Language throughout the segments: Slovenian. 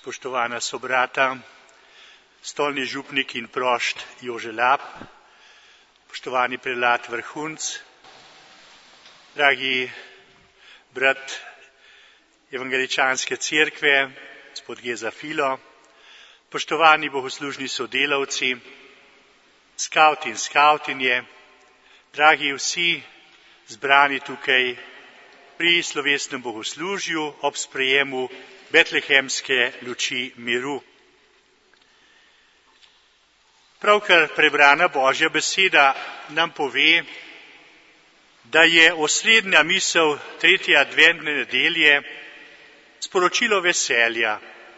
spoštovana sobrata, stolni župnik in prošt Jože Lap, spoštovani prelat Vrhunc, dragi brat Evangeličanske cerkve, gospod Geza Filo, spoštovani bogoslužni sodelavci, skavti in skavtinje, dragi vsi zbrani tukaj pri slovesnem bogoslužju ob sprejemu betlehemske luči miru. Pravkar prebrana Božja beseda nam pove, da je osrednja misel tretje adventne nedelje sporočilo veselja.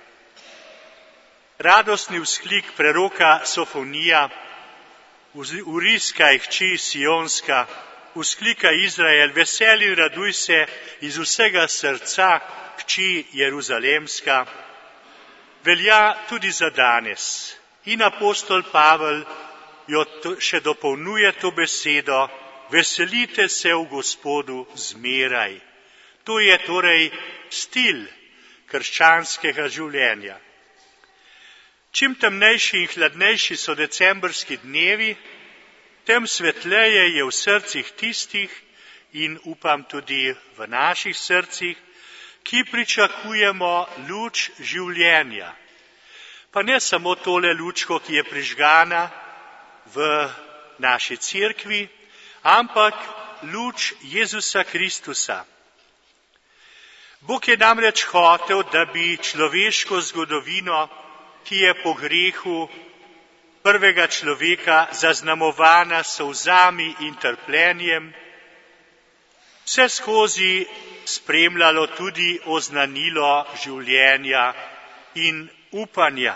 Radostni vzklik preroka Sofonija, Uriska hči Sionska, vzklika Izrael, veseli in raduj se iz vsega srca, hči Jeruzalemska, velja tudi za danes. In apostol Pavel jo še dopolnjuje to besedo, veselite se v Gospodu zmeraj. To je torej stil krščanskega življenja. Čim temnejši in hladnejši so decembrski dnevi, tem svetleje je v srcih tistih in upam tudi v naših srcih, ki pričakujemo luč življenja. Pa ne samo tole lučko, ki je prižgana v naši cerkvi, ampak luč Jezusa Kristusa. Bog je namreč hotel, da bi človeško zgodovino, ki je po grehu prvega človeka zaznamovana s solzami in trpljenjem, vse skozi spremljalo tudi oznanilo življenja in upanja.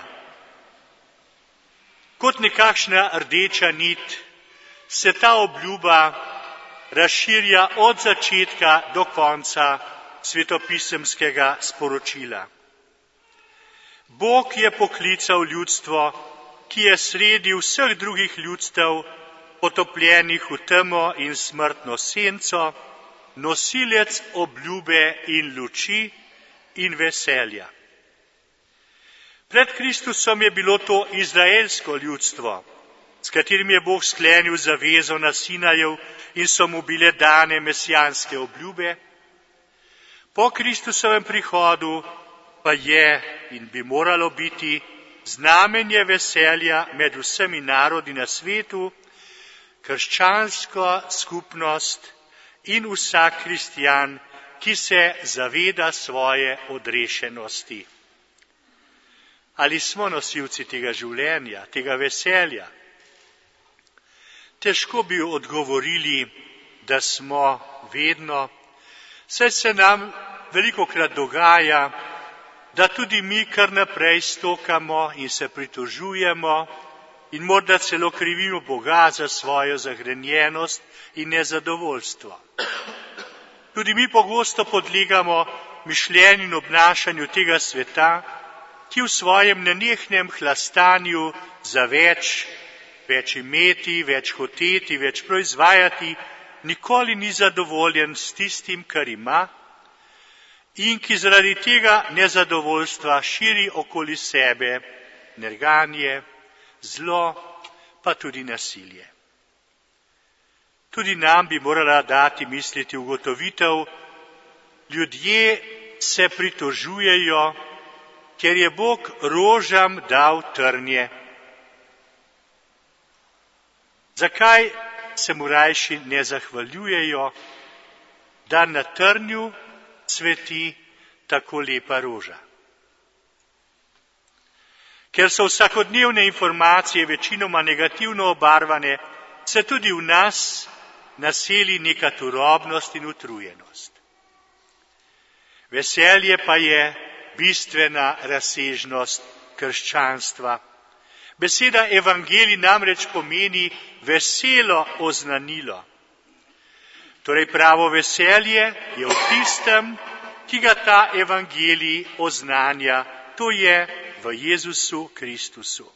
Kot nekakšna rdeča nit se ta obljuba razširja od začetka do konca svetopisemskega sporočila. Bog je poklical ljudstvo, ki je sredi vseh drugih ljudstev, potopljenih v temo in smrtno senco, nosilec obljube in luči in veselja. Pred Kristusom je bilo to izraelsko ljudstvo, s katerim je Bog sklenil zavezo na Sinajev in so mu bile dane mesijanske obljube. Po Kristusovem prihodu pa je in bi moralo biti znamenje veselja med vsemi narodi na svetu, krščansko skupnost in vsak kristjan, ki se zaveda svoje odrešenosti. Ali smo nosilci tega življenja, tega veselja? Težko bi odgovorili, da smo vedno, saj se nam velikokrat dogaja, da tudi mi kar naprej stokamo in se pritožujemo in morda celo krivimo Boga za svojo zagrenjenost in nezadovoljstvo. Tudi mi pogosto podlegamo mišljenju in obnašanju tega sveta, ki v svojem nenehnem hlastanju za več imeti, več hoteti, več proizvajati, nikoli ni zadovoljen s tistim, kar ima, in ki zaradi tega nezadovoljstva širi okoli sebe nerganje, zlo, pa tudi nasilje. Tudi nam bi morala dati misliti ugotovitev, ljudje se pritožujejo, ker je Bog rožam dal trnje. Zakaj se mu rajši ne zahvaljujejo, da na trnju cveti tako lepa roža? Ker so vsakodnevne informacije večinoma negativno obarvane, se tudi v nas naseli neka turobnost in utrujenost. Veselje pa je bistvena razsežnost krščanstva. Beseda evangelij namreč pomeni veselo oznanilo. Torej pravo veselje je v tistem, ki ga ta evangelij oznanja, to je v Jezusu Kristusu.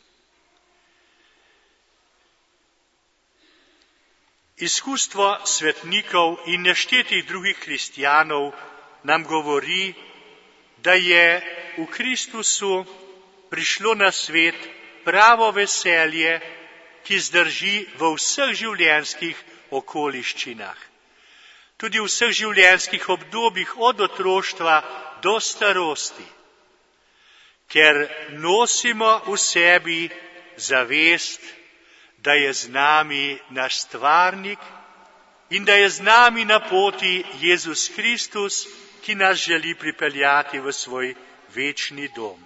Izkustvo svetnikov in neštetih drugih kristjanov nam govori, da je v Kristusu prišlo na svet pravo veselje, ki zdrži v vseh življenjskih okoliščinah. Tudi v vseh življenjskih obdobjih od otroštva do starosti, ker nosimo v sebi zavest, da je z nami naš stvarnik in da je z nami na poti Jezus Kristus, ki nas želi pripeljati v svoj večni dom.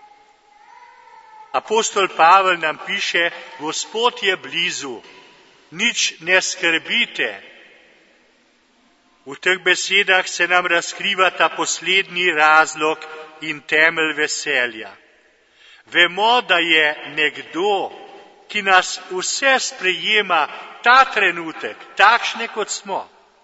Apostol Pavel nam piše, Gospod je blizu, nič ne skrbite. V teh besedah se nam razkriva ta poslednji razlog in temelj veselja. Vemo, da je nekdo, ki nas vse sprejema ta trenutek, takšne kot smo.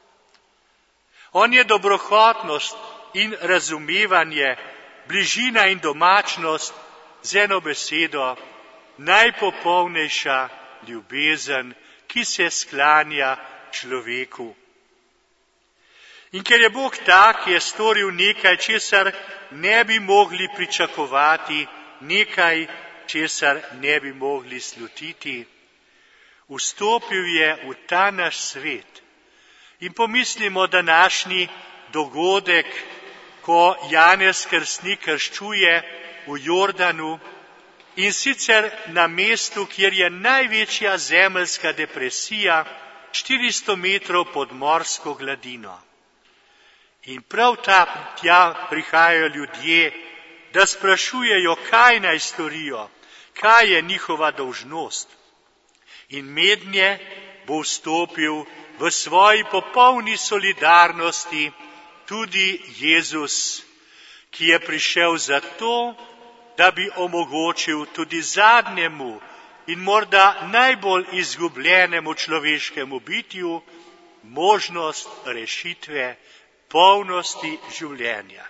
On je dobrohotnost in razumevanje, bližina in domačnost, z eno besedo, najpopolnejša ljubezen, ki se sklanja človeku. In ker je Bog tak, je storil nekaj, česar ne bi mogli pričakovati, nekaj, česar ne bi mogli slutiti. Vstopil je v ta naš svet. In pomislimo, današnji dogodek, ko Janez Krstnik krščuje v Jordanu, in sicer na mestu, kjer je največja zemeljska depresija, 400 metrov pod morsko gladino. In prav tja prihajajo ljudje, da sprašujejo, kaj naj storijo, kaj je njihova dolžnost. In mednje bo vstopil v svoji popolni solidarnosti tudi Jezus, ki je prišel zato, da bi omogočil tudi zadnjemu in morda najbolj izgubljenemu človeškemu bitju možnost rešitve, polnosti življenja.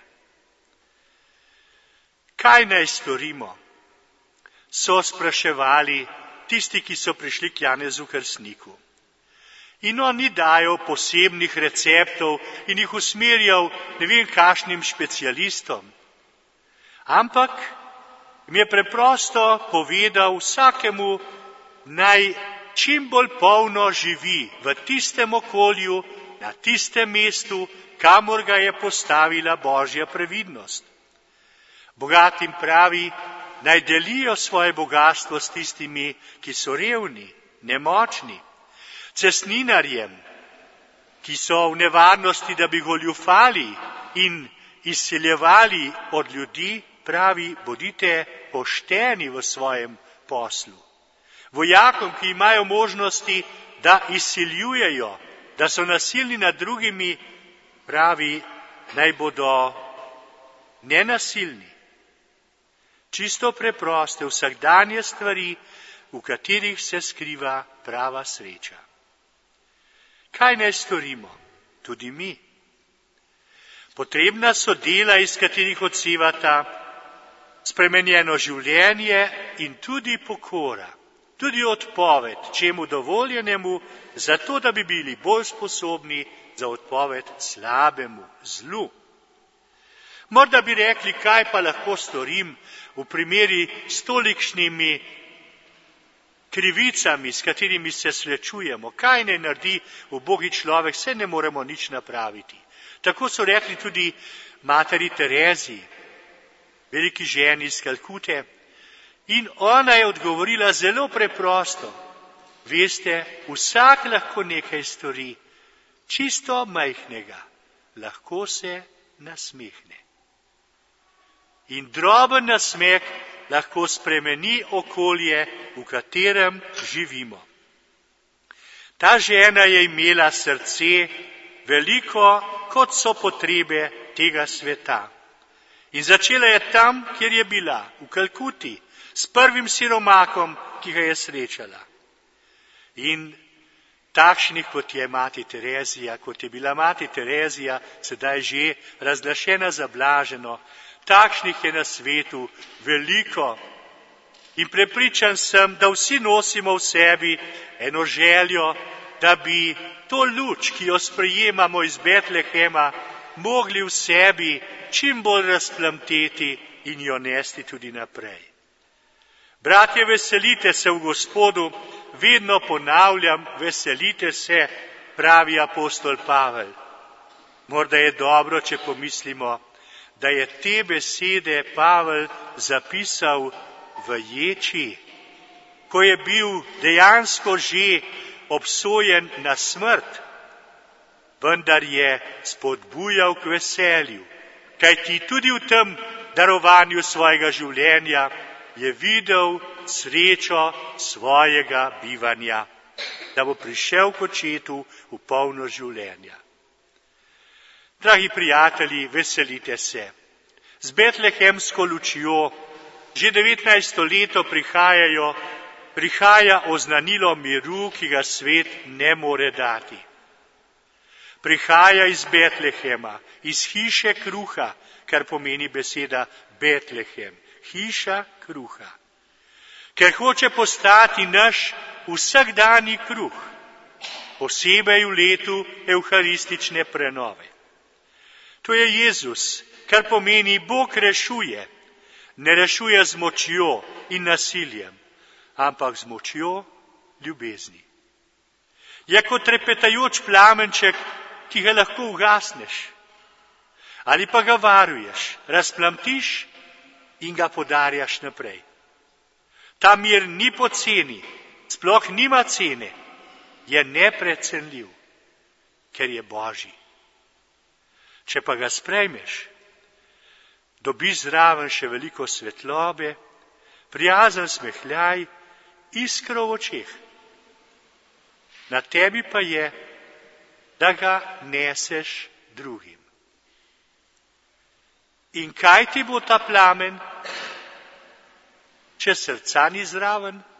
Kaj naj storimo? So spraševali tisti, ki so prišli k Janezu Krstniku. In on ni dajal posebnih receptov in jih usmerjal ne vem kakšnim specialistom, ampak mi je preprosto povedal vsakemu, naj čim bolj polno živi v tistem okolju, na tistem mestu, kamor ga je postavila Božja previdnost. Bogatim pravi, naj delijo svoje bogastvo s tistimi, ki so revni, nemočni. Cestninarjem, ki so v nevarnosti, da bi goljufali in izsiljevali od ljudi, pravi, bodite pošteni v svojem poslu. Vojakom, ki imajo možnosti, da izsiljujejo, da so nasilni nad drugimi, pravi, naj bodo nenasilni. Čisto preproste, vsakdanje stvari, v katerih se skriva prava sreča. Kaj naj storimo? Tudi mi. Potrebna so dela, iz katerih odsevata spremenjeno življenje in tudi pokora, tudi odpoved čemu dovoljenemu, zato da bi bili bolj sposobni za odpoved slabemu, zlu. Morda bi rekli, kaj pa lahko storim v primeri s tolikšnimi krivicami, s katerimi se srečujemo. Kaj naj naredi ubogi človek, se ne moremo nič napraviti. Tako so rekli tudi materi Terezi, veliki ženi iz Kalkute. In ona je odgovorila zelo preprosto. Veste, vsak lahko nekaj stori, čisto majhnega, lahko se nasmehne. In droben nasmeh lahko spremeni okolje, v katerem živimo. Ta žena je imela srce veliko, kot so potrebe tega sveta. In začela je tam, kjer je bila, v Kalkuti, s prvim siromakom, ki ga je srečala. In takšnih, kot je mati Terezija, kot je bila mati Terezija, sedaj že razglašena za blaženo, takšnih je na svetu veliko. In prepričan sem, da vsi nosimo v sebi eno željo, da bi to luč, ki jo sprejemamo iz Betlehema, mogli v sebi čim bolj razplamteti in jo nesti tudi naprej. Bratje, veselite se v Gospodu, vedno ponavljam, veselite se, pravi apostol Pavel. Morda je dobro, če pomislimo, da je te besede Pavel zapisal v ječi, ko je bil dejansko že obsojen na smrt, vendar je spodbujal k veselju, kajti tudi v tem darovanju svojega življenja je videl srečo svojega bivanja, da bo prišel k očetu v polno življenja. Dragi prijatelji, veselite se. Z betlehemsko lučjo že 19. leto prihaja oznanilo miru, ki ga svet ne more dati. Prihaja iz Betlehema, iz hiše kruha, kar pomeni beseda Betlehem, hiša kruha. Ker hoče postati naš vsakdanji kruh, posebej v letu evharistične prenove. To je Jezus, kar pomeni Bog rešuje. Ne rešuje z močjo in nasiljem, ampak z močjo ljubezni. Je kot trepetajoč plamenček, ki ga lahko ugasneš, ali pa ga varuješ, razplamtiš in ga podarjaš naprej. Ta mir ni poceni, sploh nima cene, je neprecenljiv, ker je Božji. Če pa ga sprejmeš, dobiš zraven še veliko svetlobe, prijazen smehljaj, iskro v očeh. Na tebi pa je, da ga neseš drugim. In kaj ti bo ta plamen, če srca ni zraven?